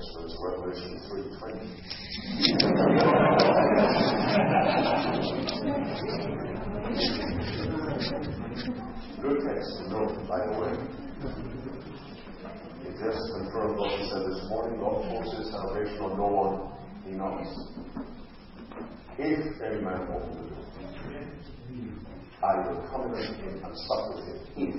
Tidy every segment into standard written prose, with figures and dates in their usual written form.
text, so it's Revelation 3:20. Good text to note, by the way. It just confirmed what we said this morning. God forces salvation on no one he knows. If any man open the door, I will come in him and sup with him. If.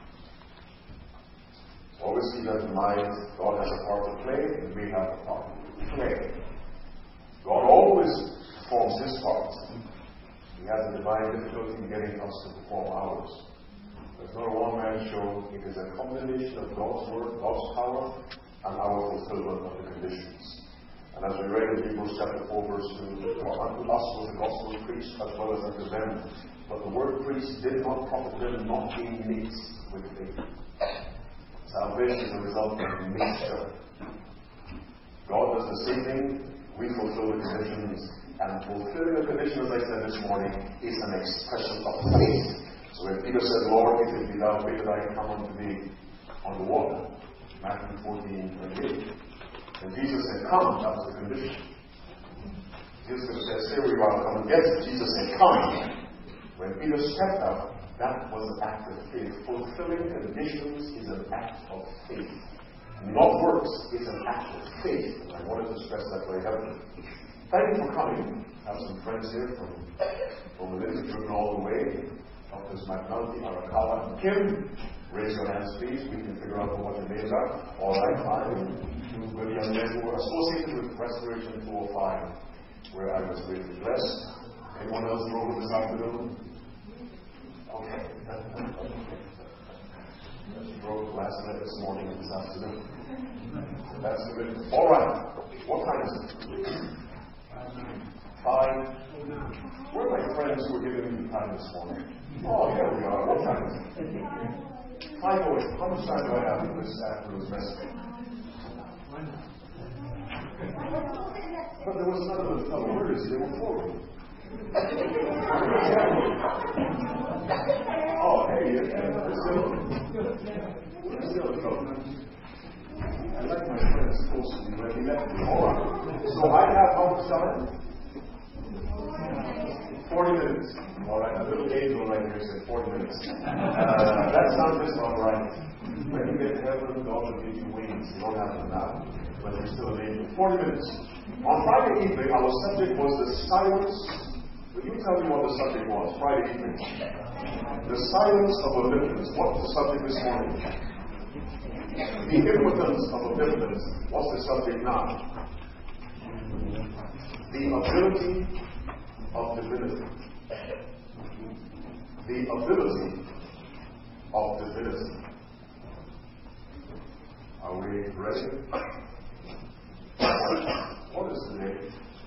Always keep that in mind. God has a part to play, and we have a part to play. God always performs his part. He has a divine difficulty in getting us to perform ours. It's not a one-man show. It is a combination of God's word, God's power, and our fulfillment of the conditions. And as we read in Hebrews chapter 4, verse 2, for unto us was the gospel preached as well as unto them. But the word preached did not profit them, not being mixed with faith. Salvation is a result of mixture. God does the same thing. We fulfill the conditions. And fulfilling the condition, as I said this morning, is an expression of faith. So when Peter said, Lord, if it be thou, bid that I come unto thee on the water, Matthew 14:28. And Jesus said, come, that was the condition. Jesus could have said, stay where you are, come and get it. Jesus said, come. When Peter stepped out, that was an act of faith. Fulfilling conditions is an act of faith. Not works, it's an act of faith. And I wanted to stress that very heavily. Thank you for coming. I have some friends here from the Lindsay Driven all the way. Dr. McNulty, Arakawa, and Kim. Raise your hands, please. We can figure out what your names are. All right, fine. Two good young men who are associated with Restoration 205, where I was greatly blessed. Anyone else drove this afternoon? Okay. Just drove last night, this morning, and this afternoon. That's good. All right. What time is it? 5. Where are my friends who were giving me time this morning? Oh, here we are. What time is it? 5:08. How much time do I have for this afternoon's message? But there was another fellow. Where is he? They were forward. Oh, hey, we're still trouble. I like my friends close to me when he left me. All right. So I have how much time? 40 minutes. All right, a little angel right here said 40 minutes. That sounds just all right. When you get to heaven, God will give you wings. You don't have them now, but you're still an angel. 40 minutes. On Friday evening, our subject was the silence. Will you tell me what the subject was? Friday evening. The silence of omnipotence. What's the subject this morning? The impotence of omnipotence. What's the subject now? The ability of divinity. The ability of divinity. Are we ready? What is the name?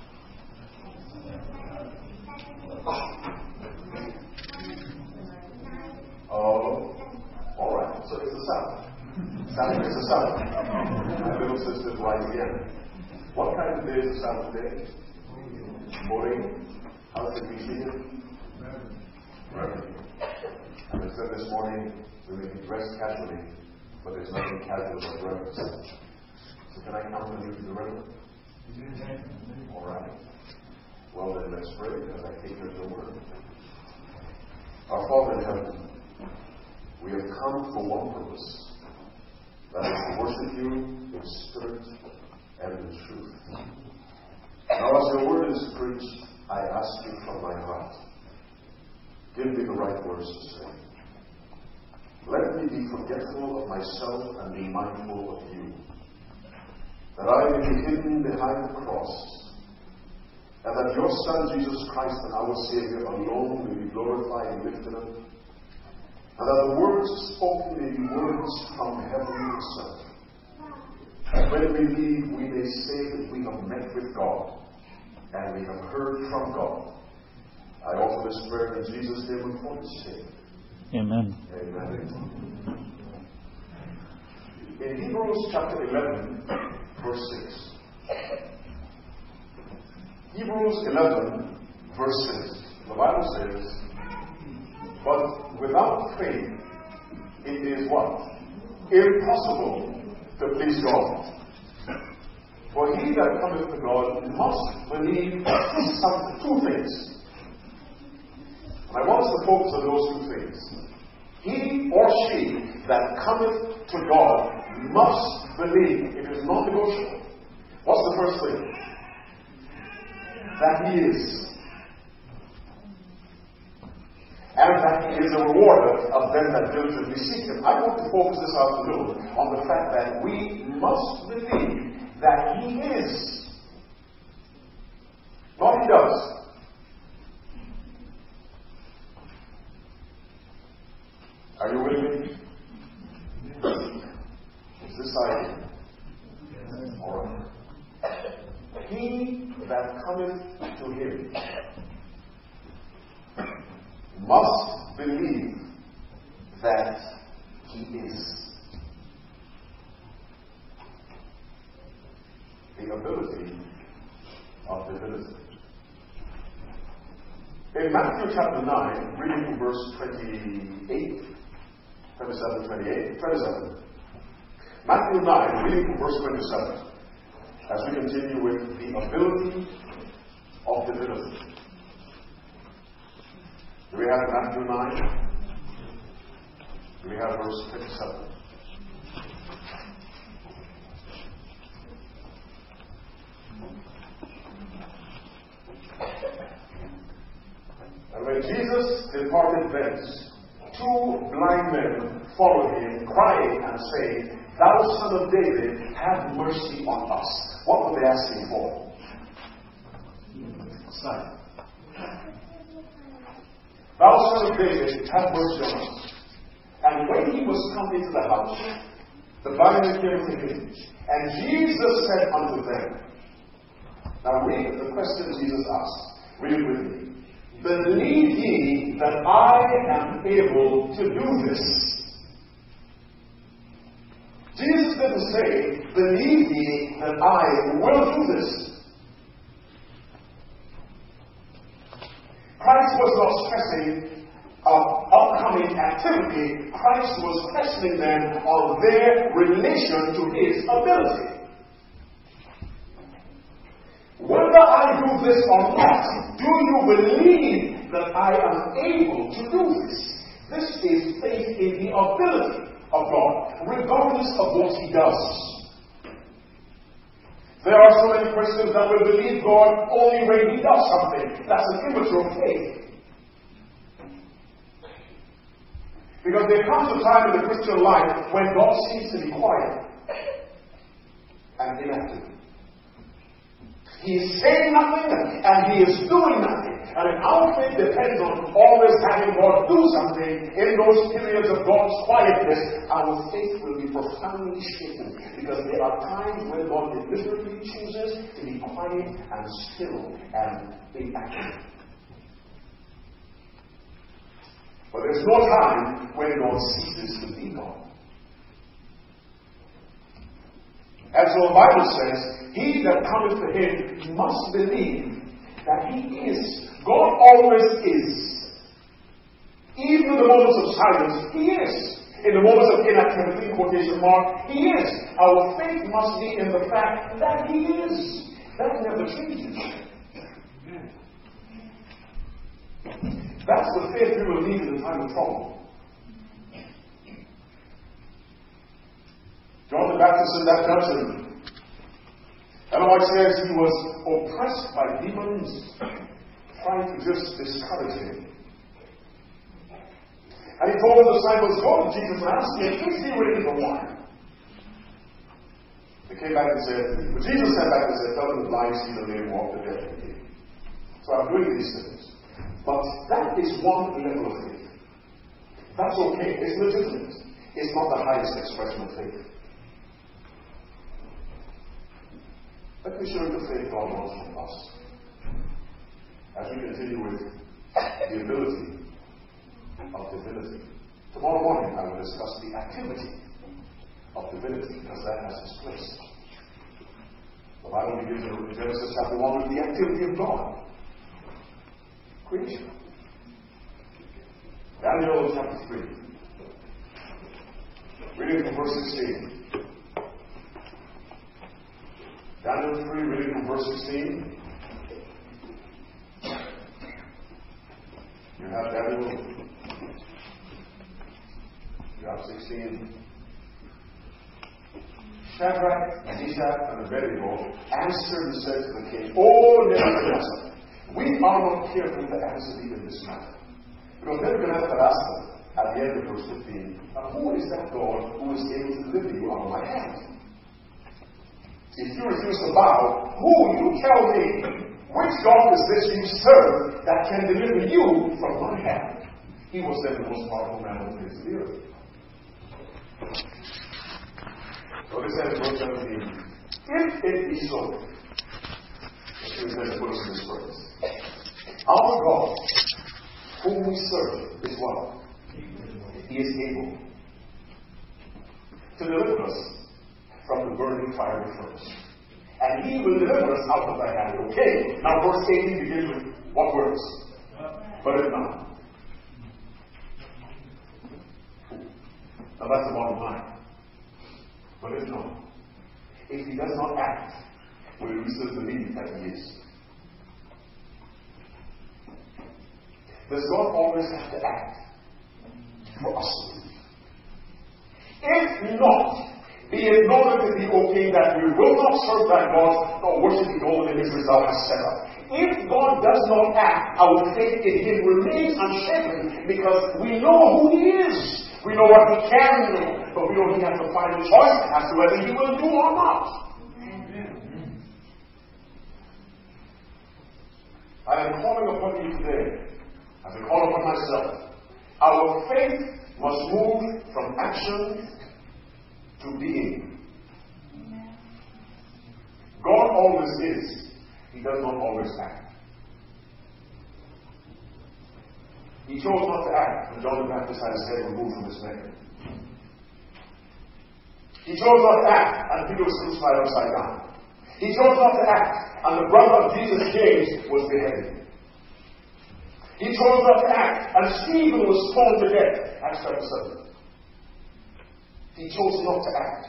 Oh, all right. So it's the Sabbath. Saturday is the Sabbath. My little sister's right again. What kind of day is the Sabbath day? Morning. How should we see it? Reverend. As I said this morning, we may be dressed casually, but there's nothing casual about reverence. So can I accompany you to the reverend? All right. Well then, let's pray as I take your word. Our Father in heaven, we have come for one purpose, that is to worship you in spirit and in truth. Now as your word is preached, I ask you from my heart, give me the right words to say. Let me be forgetful of myself and be mindful of you, that I may be hidden behind the cross, and that your Son, Jesus Christ, and our Savior alone may be glorified and lifted up, and that the words spoken may be words from heaven itself. And when we leave, we may say that we have met with God, and we have heard from God. I offer this prayer in Jesus' name and for his sake. Amen. Amen. In Hebrews chapter 11, verse 6. Hebrews 11, verse 6. The Bible says, but without faith, it is what? Impossible to please God. For he that cometh to God must believe two things. And I want us to focus on those two things. He or she that cometh to God must believe. It is non-negotiable. What's the first thing? That he is. And that he is a rewarder of them that diligently seek him. I want to focus this afternoon on the fact that we must believe that he is. Not he does. Are you with me? Is this idea? All right. He that cometh to him must believe that he is. The ability of divinity. In Matthew chapter 9, reading from verse 27. Matthew 9, reading from verse 27, as we continue with the ability of divinity. Do we have Matthew 9? Do we have verse 27? And when Jesus departed thence, two blind men followed him, crying and saying, Thou son of David, have mercy on us. What were they asking for? Sight. Thou son of David, have mercy on us. And when he was come into the house, the blind men came to him. And Jesus said unto them, now read the question Jesus asked. Read it with me. Believe ye that I am able to do this? Jesus didn't say, believe ye that I will do this. Christ was not stressing upcoming activity. Christ was questioning them on their relation to his ability. Whether I do this or not, do you believe that I am able to do this? This is faith in the ability of God, regardless of what he does. There are so many Christians that will believe God only when he does something. That's an immature faith. Because there comes a time in the Christian life when God seems to be quiet and inactive. He is saying nothing and he is doing nothing. And if our faith depends on always having God do something in those periods of God's quietness, our faith will be profoundly shaken. Because there are times when God deliberately chooses to be quiet and still and inactive. But there's no time when God ceases to be God. And so the Bible says, he that cometh to him must believe that he is. God always is. Even in the moments of silence, he is. In the moments of inactivity, quotation mark, he is. Our faith must be in the fact that he is. That never changes. That's the faith we will need in the time of trouble. John the Baptist in that dungeon, Ellen White says he was oppressed by demons trying to just discourage him. And he told the disciples, go to Jesus and ask him, please be ready for wine. They came back and said, but Jesus sat back and said, tell them the blind see, the lame walk, the deaf can hear. So I'm doing these things. But that is one level of faith. That's okay. It's legitimate. It's not the highest expression of faith. Let me show you the faith God wants from us. As we continue with the ability of divinity. Tomorrow morning I will discuss the activity of divinity, because that has its place. The Bible begins in Genesis chapter 1 with the activity of God. Creation. Daniel chapter 3. Reading from verse 16. Daniel 3, reading from verse 16. You have Daniel. You have 16. Shadrach, Meshach, and Abednego answered and said to the king, O Nebuchadnezzar, we are not careful to answer thee in this matter. Because Nebuchadnezzar asked them at the end of verse 15, who is that God who is able to deliver you out of my hand? If you refuse to bow, who, you tell me, which God is this you serve that can deliver you from my hand? He was then the most powerful man on the face of the earth. So this says, verse 17, if it be so, he says, put us in this verse. Our God, whom we serve, is what? He is able to deliver us from the burning fiery furnace. And he will deliver us out of thy hand. Okay, now verse 18 begins with what words? But if not. Now that's the bottom line. But if not, if he does not act, will we still believe that he is? Does God always have to act for us to believe? If not, be it noted with the king that we will not serve thy gods nor worship the golden images thou hast set up. If God does not act, our faith in him remains unshaken because we know who he is. We know what he can do, but we don't have to find a choice as to whether he will do or not. I am calling upon you today, as I call upon myself. Our faith must move from action to being. God always is. He does not always act. He chose not to act when John the Baptist had his head removed from his neck. He chose not to act and Peter was crucified upside down. He chose not to act and the brother of Jesus, James, was beheaded. He chose not to act and Stephen was stoned to death. Acts chapter 7. He chose not to act.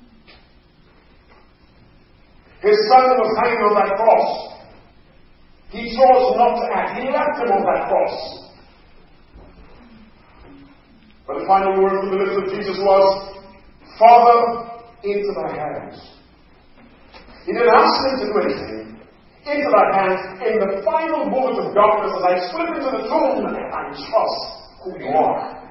His son was hanging on that cross. He chose not to act. He left him on that cross. But the final word from the lips of Jesus was, Father, into thy hands. He didn't ask him to do anything. Into thy hands, in the final moment of darkness, as I slip into the tomb and trust who you are.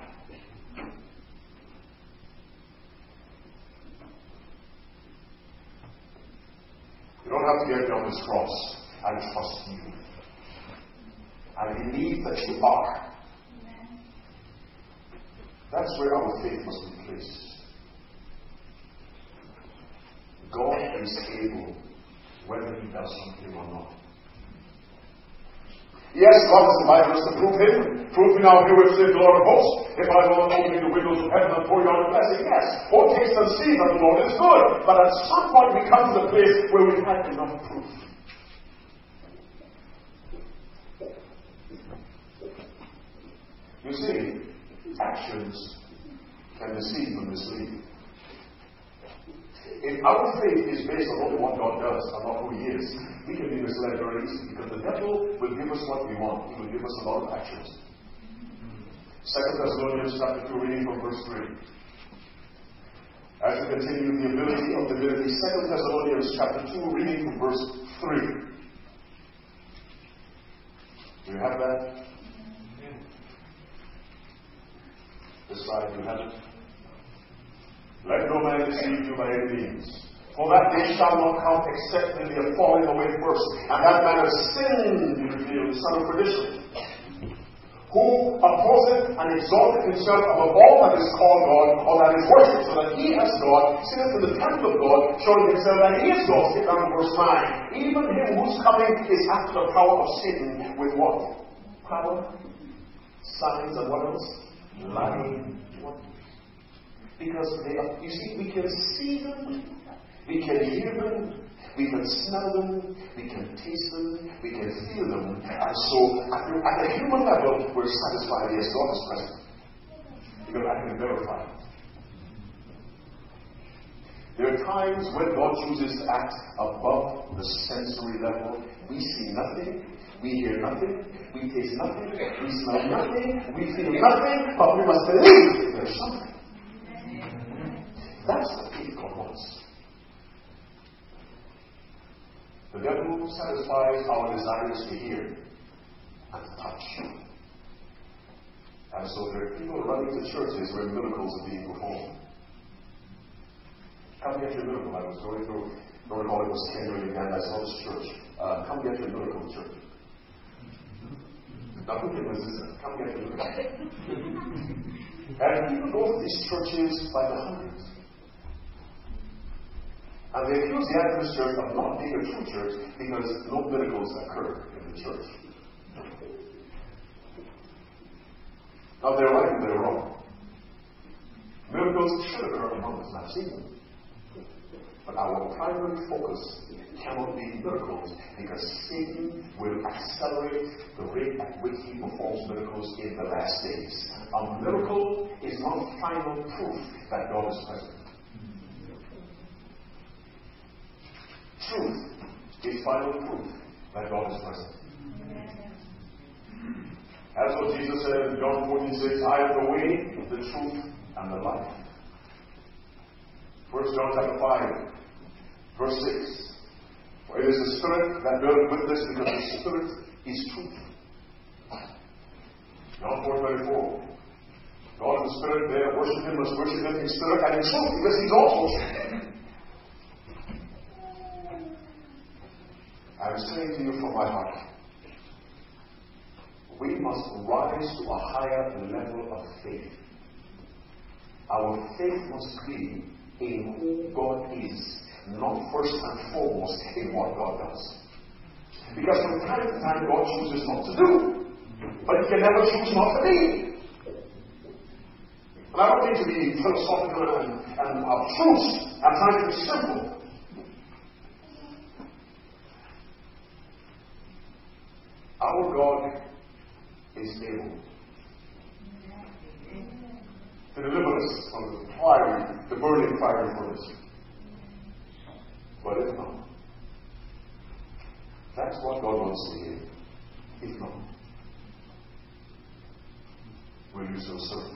You don't have to get me on this cross. I trust you. I believe that you are. That's where our faith must be placed. God is able, whether he does something or not. Yes, God has invited us to prove him. Prove me now here with the Lord of hosts. If I will open the windows of heaven and pour you out a blessing, yes. Oh, taste and see that the Lord is good. But at some point we come to the place where we've had enough proof. You see, actions can deceive and mislead. If our faith is based on only what God does and not who he is, we can be misled very easily because the devil will give us what we want. He will give us a lot of actions. 2 Thessalonians chapter 2, reading from verse 3. As we continue the ability of divinity, 2 Thessalonians chapter 2, reading from verse 3. Do you have that? This slide, you have it? Let no man deceive you by any means. For that day shall not come except in the falling away first, and that man of sin be revealed, the son of perdition, who opposeth and exalteth himself above all that is called God, or that is worshipped, so that he as God sitteth in the temple of God, showing himself that he is God. Skip down to verse 9. Even him whose coming is after the power of Satan, with what? Power, signs, and what else? Lying wonders. Because they are, you see, we can see them, we can hear them, we can smell them, we can taste them, we can feel them, and so at a human level, we're satisfied, yes, God is present. Because I can verify it. There are times when God chooses to act above the sensory level. We see nothing, we hear nothing, we taste nothing, we smell nothing, we feel nothing, but we must believe there's something. That's the faith God wants. The devil satisfies our desires to hear and to touch. And so there are people running to churches where miracles are being performed. Come get your miracle. I was going through, don't recall it was Kenya in Uganda, I saw this church. Come get your miracle, church. Now who can resist that? Come get your miracle. And people go to these churches by the hundreds. And they accuse the Adventist church of not being a true church because no miracles occur in the church. Now they're right and they're wrong. Miracles should occur among us, and I've seen them. But our primary focus cannot be miracles because Satan will accelerate the rate at which he performs miracles in the last days. A miracle is not final proof that God is present. Truth is final proof that God is present. That's what Jesus said in John 14:6, I am the way, the truth, and the life. 1 John chapter 5, verse 6. For it is the Spirit that beareth witness, because the Spirit is truth. John 4:24. God is the Spirit, they that worship Him must worship Him in spirit and in truth, because He's also Spirit. I'm saying to you from my heart, we must rise to a higher level of faith. Our faith must be in who God is, not first and foremost in what God does. Because from time to time God chooses not to do, but He can never choose not to be. And I don't need to be philosophical and obtuse. I'm trying to be simple. Our God is able to deliver us from the burning fiery furnace. But if not, that's what God wants to hear. If not, will you still serve?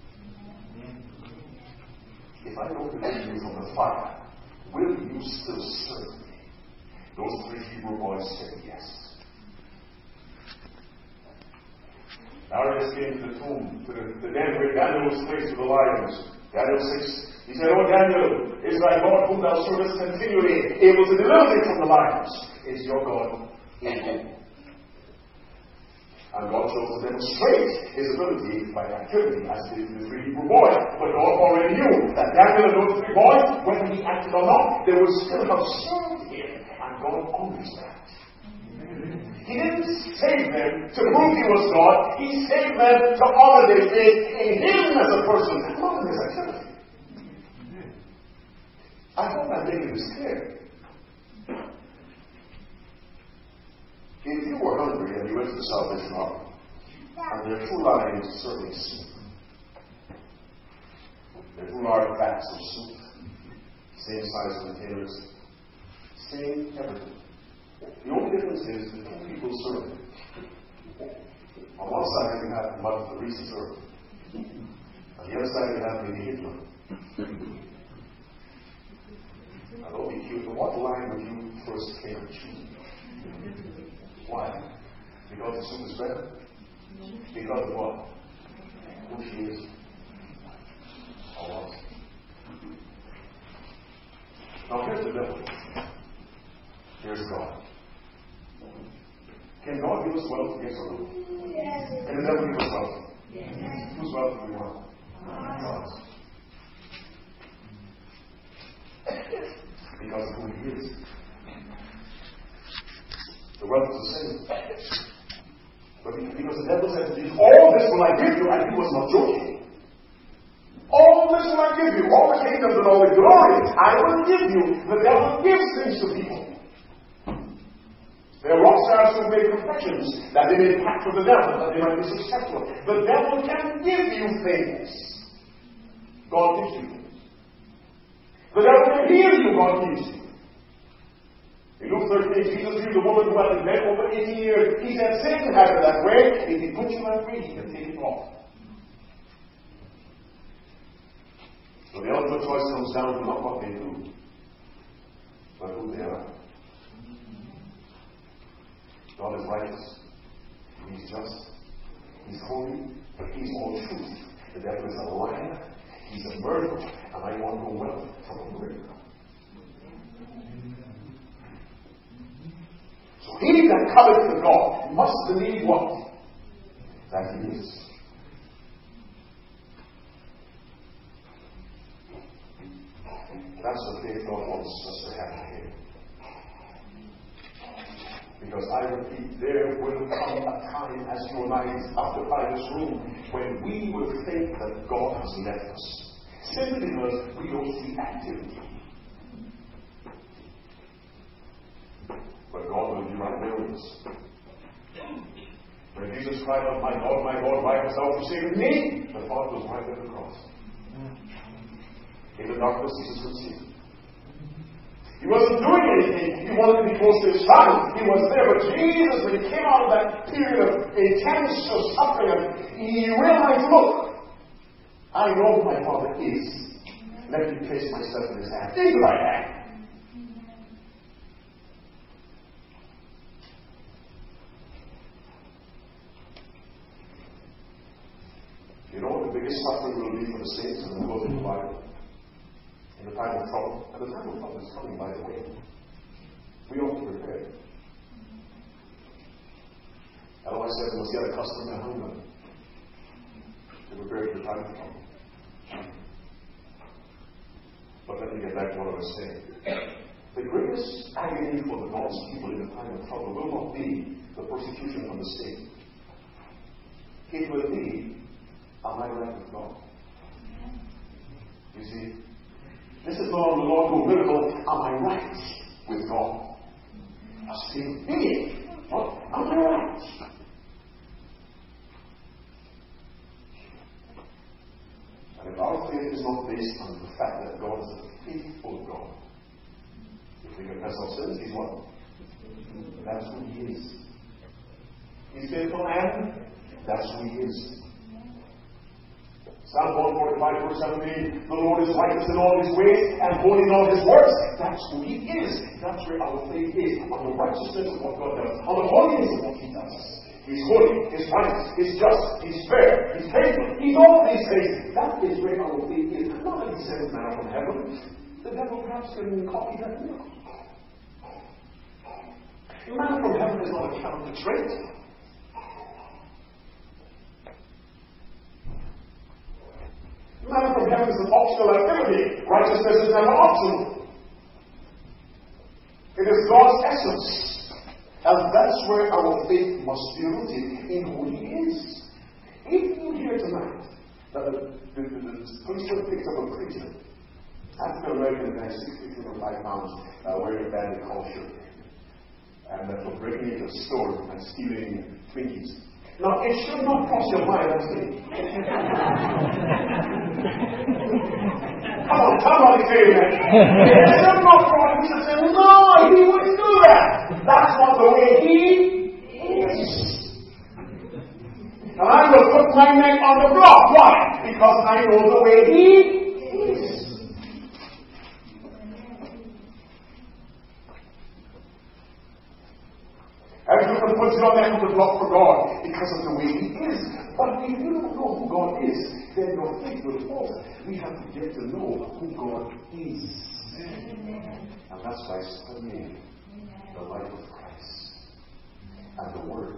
If I don't deliver you from the fire, will you still serve me? Those 3 Hebrew boys said yes. Darius came to the tomb, to the den where Daniel was placed with the lions. Daniel 6. He said, O Daniel, is thy God whom thou servest continually able to deliver thee from the lions? Is your God able? And God chose to demonstrate His ability by activity, as did the 3 Hebrew boys. But God already knew that Daniel and those 3 boys, whether he acted or not, they would still have served Him. And God honors that. He didn't save them to prove He was God. He saved them to honor their faith in Him as a person, not in His activity. I hope I'm making this clear. If you were hungry and you went to the Salvation Army, and there are 2 lines serving soup, there are 2 large vats of soup, same size containers, same everything. The only difference is the 2 people serving. On one side you have Mother Teresa serving. On the other side you have maybe Hitler. Now don't be cute, but what line would you first care to choose? Why? Because the soup is better? Because of what? Who she is? Or what? Now here's the devil. Here's God. Can God give us wealth? Yes or no? Yes. Can the devil give us wealth? Yes. Whose wealth do we want? God's. Because of who He is. The wealth is the same. But because the devil said to Jesus, all this will I give you, and He was not joking. All this will I give you, all the kingdoms and all the glory, I will give you. The devil gives things to people. There are rock stars who make professions that they may pact with the devil, that they might be successful. The devil can give you things. God gives you things. The devil can heal you, God heals you. In Luke 13, Jesus healed a woman who had been dead over 18 years. He said, Satan has it that way. If he puts you at free, he can take it off. So the ultimate choice comes down to not what they do, but who they are. God is righteous. He's just. He's holy. He's all truth. The devil is a liar. He's a murderer. And I want no wealth from a murderer. So he that cometh to God must believe what? That he is. That's the faith God wants us to have in Him. Because I repeat, there will come a time as you and I occupy this room when we will think that God has left us. Simply because we don't see activity. But God will be right there with us. When Jesus cried out, my God, why hast thou forsaken me? The thought was right at the cross. In the darkness, Jesus could see. He wasn't doing anything. He wanted to be close to his Father. He was there. But Jesus, when he came out of that period of intense suffering, he realized, look, I know who my Father is. Let me place myself in his hand. Into my hand. You know what the biggest suffering will be for the saints and the those in the Bible? In the time of trouble. And the time of trouble is coming, by the way. We ought to prepare. Otherwise, said we must get accustomed to hunger to prepare for the time of trouble. But let me get back to what I was saying. The greatest agony for the God's people in the time of trouble will not be the persecution from the state. It will be, am I right with God? You see? This is not the Lord who miracle, am I right with God? A state being. What? Am I right? And if our faith is not based on the fact that God is a faithful God, if we confess our sins, He's what? That's who He is. He's faithful and that's who He is. Psalm 145, verse 17, the Lord is righteous in all His ways and holy in all His works. That's who He is. That's where our faith is. On the righteousness of what God does. On the holiness of what He does. He's holy, He's righteous, He's just, He's fair, He's faithful. He's all these things. That is where our faith is. Not that He sends manna from heaven. The devil perhaps can copy that. Manna from heaven is not a counter trait. Manna from heaven is an optional activity. Righteousness is never optional. It is God's essence. And that's where our faith must be rooted in who He is. If you hear tonight that the preacher picks up a preacher, African American guy, 6 feet or 5 pounds, wearing a bandit culture, and that for breaking into a store and stealing Twinkies. Now, it should not cross your mind, I'm saying. Come on, somebody say that. It should not cross. We should say, no, He wouldn't do that. That's not the way He is. And I will put my neck on the block. Why? Because I know the way He is. And you can put your neck on the block for God because of the way He is. But if you don't know who God is, then your faith will falter. We have to get to know who God is. And that's by studying the life of Christ and the Word.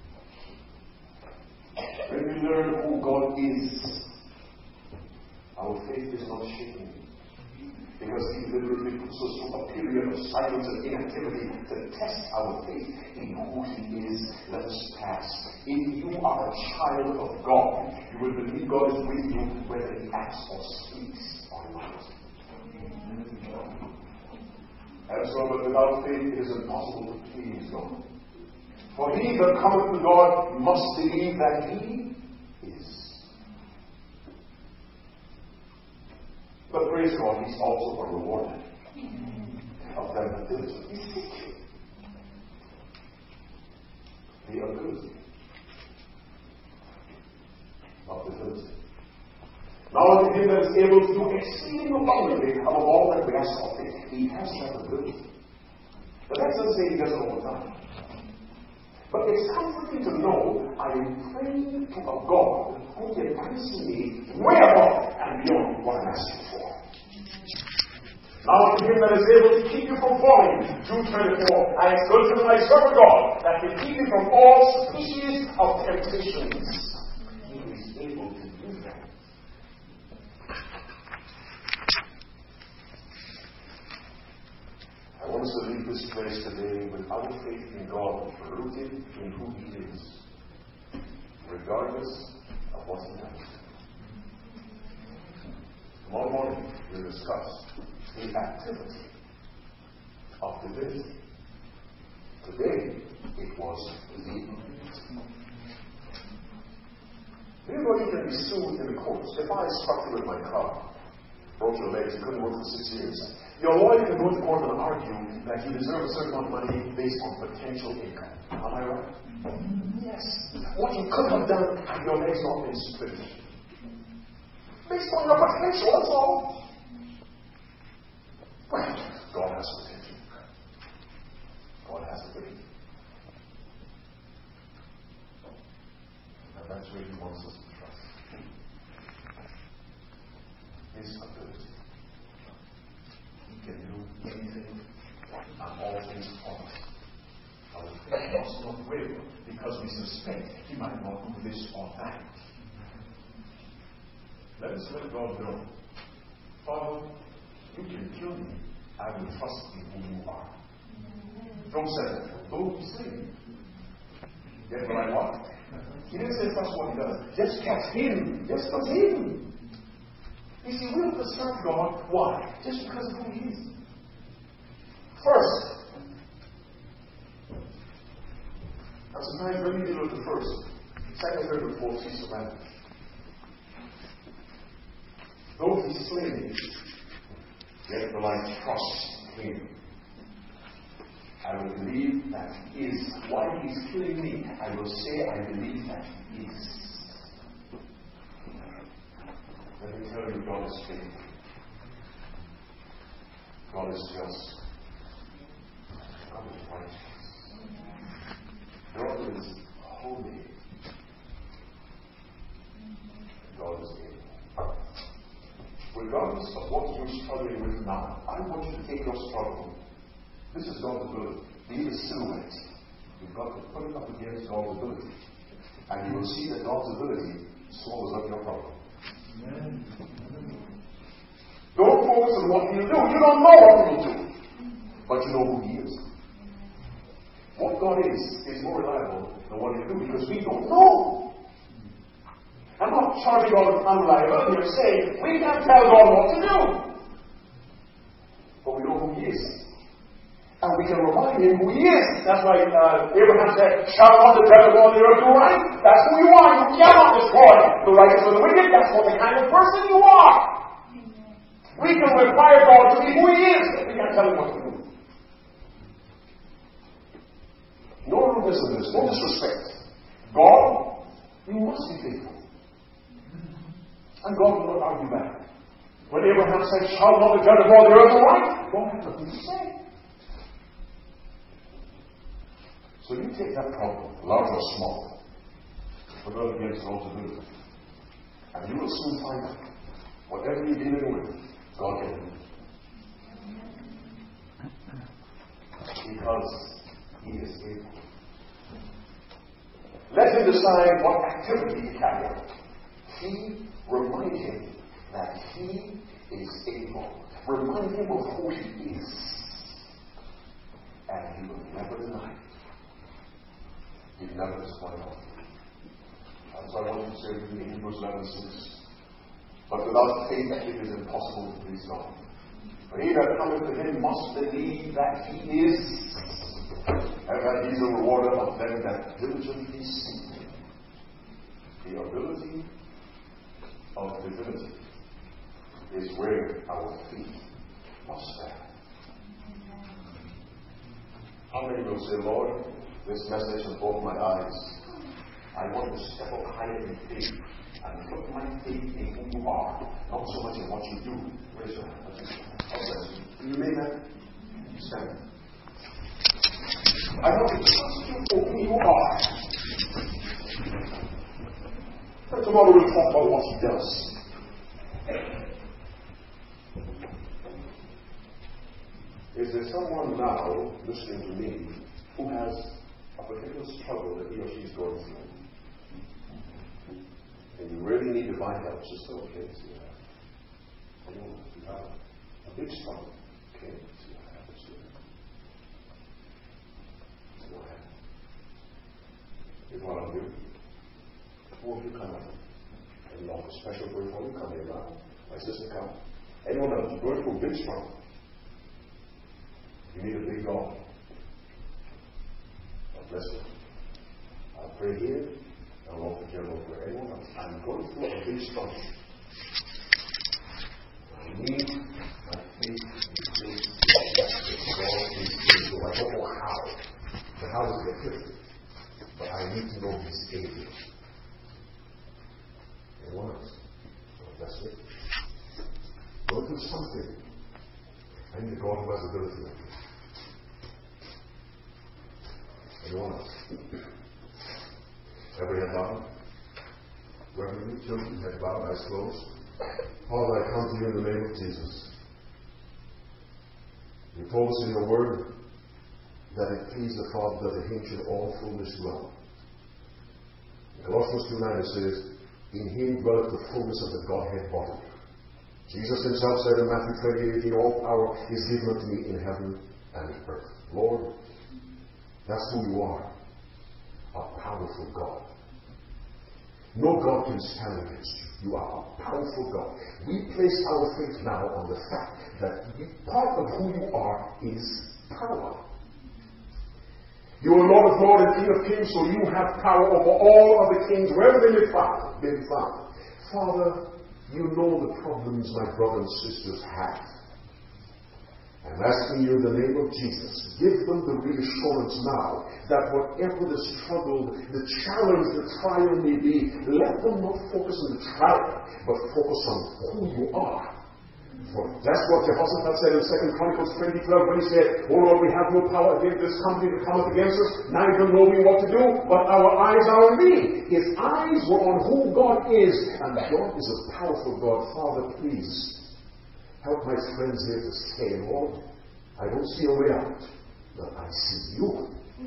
When we learn who God is, our faith is not shaken. Because He deliberately puts us through a period of silence and inactivity to test our faith in who He is. Let us pass. If you are a child of God, you will believe God is with you whether He acts or speaks or not. And so, but without faith it is impossible to please God. For he that cometh to God must believe that He is. But praise God, He's also a rewarder of them that diligently seek Him. The ability of the diligent. Now to Him that is able to do exceeding abundantly above all that we ask or think. He has that ability. But that doesn't say He does it all the time. But it's comforting to know I am praying to a God who can answer me way above and beyond what I'm asking for. Now to Him that is able to keep you from falling, Jude 24, I exhort you my servant God, that can keep you from all species of temptations. He is able to do that. I want us to leave this place today with our faith in God, rooted in who He is, regardless of what He does. Tomorrow morning, we'll discuss the activity of divinity. Today, it was the anybody can be sued in the courts. If I struck you with my car, broke your legs, you couldn't work for 6 years, your lawyer can go to court and argue that you deserve a certain amount of money based on potential income. Am I right? Yes. What you could have done had your legs not been split. Based on your potential, that's all. Well, God has potential. God has ability. And that's where He wants us to trust. His ability. He can do anything and all things for us. Our faith must not waver because we suspect He might not do this or that. Let us let God know, Father, you can kill me. I will trust in who you are. Job said, though He slay me, yet will I what? He didn't say trust what He does. Just trust Him. Just trust Him. You see, we have to serve God. Why? Just because of who He is. First, and sometimes when we deal with the first, second, third, and fourth, He surrenders. Though He slay me, yet will I trust Him. I will believe that He is. While He's killing me, I will say I believe that He is. Let me tell you, God is faithful. God is just. God is righteous. God is holy. God is able. Regardless of what you're struggling with now, I want you to take your struggle. This is God's ability. Be the silhouette. You've got to put it up against God's ability. And you will see that God's ability swallows up your problem. Amen. Don't focus on what He'll do. You don't know what He'll do. But you know who He is. What God is more reliable than what He'll do because we don't know. I'm not charging God with unreliability or saying we can't tell God what to do. But we know who He is. And we can remind Him who He is. That's why Abraham said, shall not the bread of all the earth do right? That's who you are. You cannot destroy the righteous or the wicked. That's what the kind of person you are. We can require God to be who He is, but we can't tell Him what to do. No rudeness, no disrespect. God, you must be faithful. And God will not argue back. When Abraham said, shall not the judge of all the earth do right? God had nothing to say. So you take that problem, large or small, put it against God's ability, and you will soon find out whatever you're dealing with, God can do. Because He is able. Let Him decide what activity to carry out. Remind Him that He is able. Remind Him of who He is. And He will never deny it. He never disappoints us. And so I want you to say with me Hebrews 11:6. But without faith it is impossible to please God. For he that cometh to Him must believe that He is, and that He is a rewarder of them that diligently seek Him. The ability of divinity is where our feet must stand. How many will say, Lord, this message has opened my eyes. I want to step up higher in faith and put my faith in who you are, not so much in what you do. Raise your hand. God bless you. You mean that? Stand. I want to trust you for who you are. And tomorrow we'll talk about what he does. Is there someone now listening to me who has a particular struggle that he or she is going through? And you really need divine help? Just okay, see what happens. You have a big struggle. Okay, see what happens to it. See what happens. Here's what I'll do. Four of you come up. And Lord, a special word for you, come here now. My sister, come. Anyone else, you're going through a big struggle. You need a big God. God bless you. I'll pray here. I'll offer general prayer. Anyone else? I'm going through a big struggle. I need my faith to be God is able. I don't know how. But how is it different? But I need to know He's able. Anyone else? God bless you. Go through something. I need a God who has ability like this. Anyone else? Every head bowed. Reverend children, head bowed, eyes closed. Father, I come to you in the name of Jesus. You told us in your word that it pleased the Father that in him should all fullness dwell. In Colossians 2:9 it says, in him dwelleth the fullness of the Godhead bodily. Jesus himself said in Matthew 28:18, all power is given unto me in heaven and in earth. Lord, that's who you are. A powerful God. No God can stand against you. You are a powerful God. We place our faith now on the fact that part of who you are is power. You are Lord of Lords and King of Kings, so you have power over all other kings, wherever they may be found. Father, you know the problems my brothers and sisters have. I'm asking you in the name of Jesus, give them the reassurance now that whatever the struggle, the challenge, the trial may be, let them not focus on the trial, but focus on who you are. For that's what Jehoshaphat said in 2 Chronicles 20:12 when he said, oh Lord, we have no power against this company that cometh against us, neither know we what to do, but our eyes are on thee. His eyes were on who God is, and God is a powerful God. Father, please help my friends here to say, Lord, I don't see a way out, but I see you.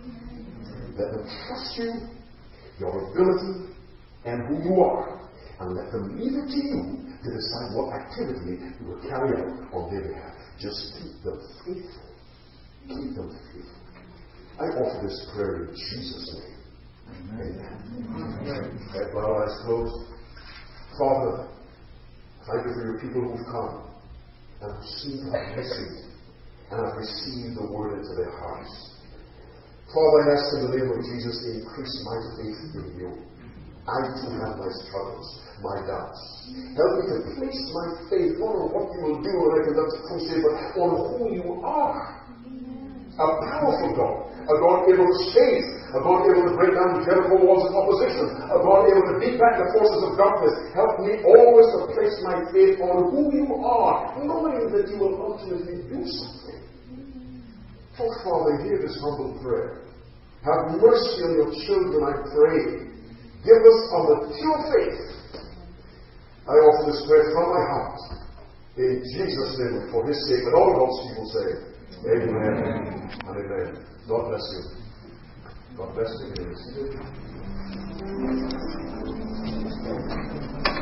Let them trust you, your ability, and who you are, and let them leave it to you to decide what activity you will carry out on their behalf. Just keep them faithful. Keep them faithful. I offer this prayer in Jesus' name. Amen. Head bowed, eyes closed. Father, thank you for your people who've come and who've seen our message and have received the word into their hearts. Father, I ask in the name of Jesus to increase my faith in you. I too have my struggles, my doubts. Help me to place my faith not on what you will do when I conduct a crusade, but on who you are. A powerful God, a God able to save, a God able to break down Jericho walls of opposition, a God able to beat back the forces of darkness. Help me always to place my faith on who you are, knowing that you will ultimately do something. Oh, Father, hear this humble prayer. Have mercy on your children, I pray. Give us a mature faith. I offer this prayer from my heart. In Jesus' name, for his sake, and all God's people say, Amen and amen. God bless you. God bless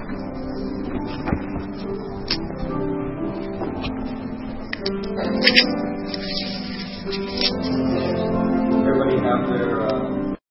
you.